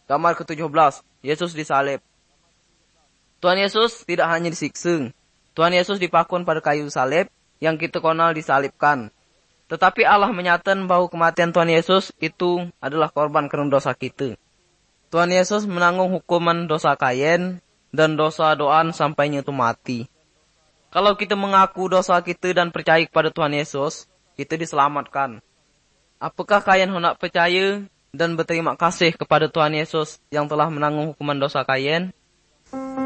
Gambar ke-17, Yesus disalib. Tuhan Yesus tidak hanya disiksa. Tuhan Yesus dipakun pada kayu salib yang kita kenal disalibkan. Tetapi Allah menyatakan bahwa kematian Tuhan Yesus itu adalah korban karena dosa kita. Tuhan Yesus menanggung hukuman dosa Kain dan dosa Doan sampainya itu mati. Kalau kita mengaku dosa kita dan percaya kepada Tuhan Yesus, kita diselamatkan. Apakah kalian hendak percaya dan berterima kasih kepada Tuhan Yesus yang telah menanggung hukuman dosa kalian?